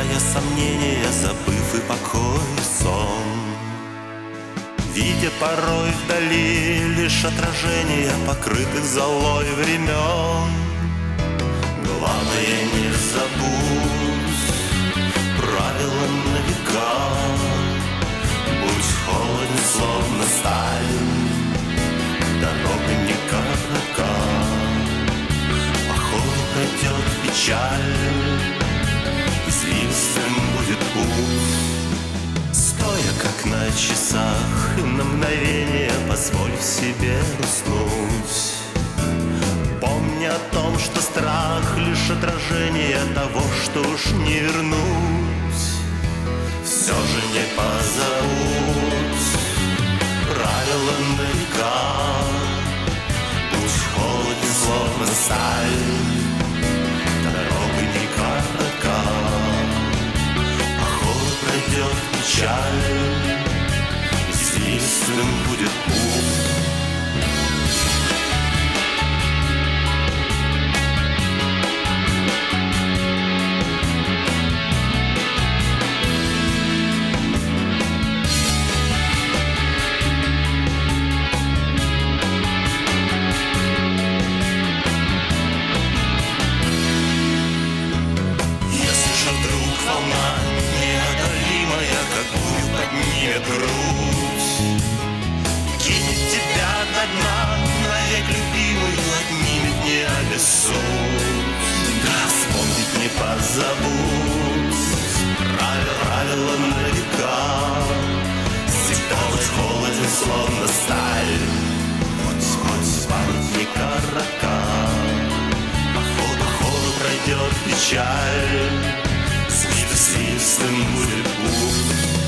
Отвергая сомнения, забыв и покой, сон. Видя порой вдали лишь отражения покрытых золой времен. Главное, не забудь правила на века. Будь холоден, словно сталь, дорога не коротка. По ходу пройдет печаль, извилистым будет путь. Стоя как на часах, на мгновение позволь себе уснуть. Помни о том, что страх лишь отражение того, что уж не вернуть. Все же не позовут правила на века. Будь холоден, словно сталь, дорога не коротка. По ходу пройдет печаль, извилистым будет путь. Грудь кинет тебя до дна, навек любимую отнимет, не обессудь. Да, вспомнить не позабудь правила на века. Всегда быть холоден, словно сталь. Хоть память не коротка. По ходу пройдет печаль, свистым будет путь.